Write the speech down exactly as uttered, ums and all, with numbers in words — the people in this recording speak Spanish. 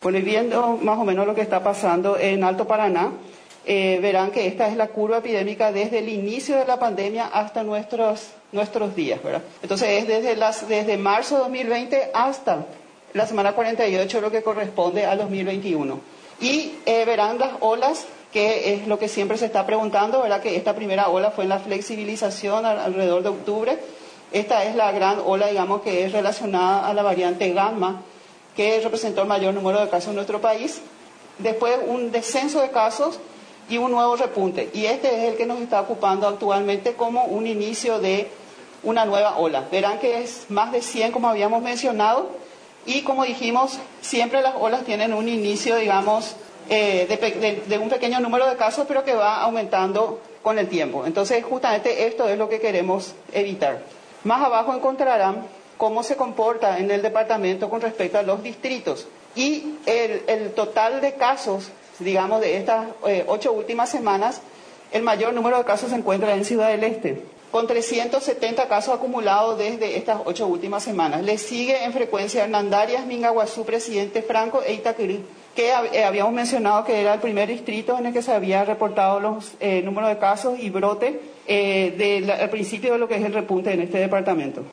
Bueno, y viendo más o menos lo que está pasando en Alto Paraná, eh, verán que esta es la curva epidémica desde el inicio de la pandemia hasta nuestros, nuestros días, ¿verdad? Entonces es desde, las, desde marzo de dos mil veinte hasta la semana cuarenta y ocho, lo que corresponde al dos mil veintiuno. Y eh, verán las olas, que es lo que siempre se está preguntando, ¿verdad? Que esta primera ola fue en la flexibilización alrededor de octubre. Esta es la gran ola, digamos, que es relacionada a la variante gamma, que representó el mayor número de casos en nuestro país. Después un descenso de casos y un nuevo repunte. Y este es el que nos está ocupando actualmente como un inicio de una nueva ola. Verán que es más de cien, como habíamos mencionado, y como dijimos, siempre las olas tienen un inicio, digamos, eh, de, de, de un pequeño número de casos, pero que va aumentando con el tiempo. Entonces, justamente esto es lo que queremos evitar. Más abajo encontrarán cómo se comporta en el departamento con respecto a los distritos. Y el, el total de casos, digamos, de estas eh, ocho últimas semanas, el mayor número de casos se encuentra en Ciudad del Este, con trescientos setenta casos acumulados desde estas ocho últimas semanas. Le sigue en frecuencia Hernandarias, Mingaguazú, Presidente Franco e Itacurú, que eh, habíamos mencionado que era el primer distrito en el que se había reportado los eh, números de casos y brote eh, de la, al principio de lo que es el repunte en este departamento.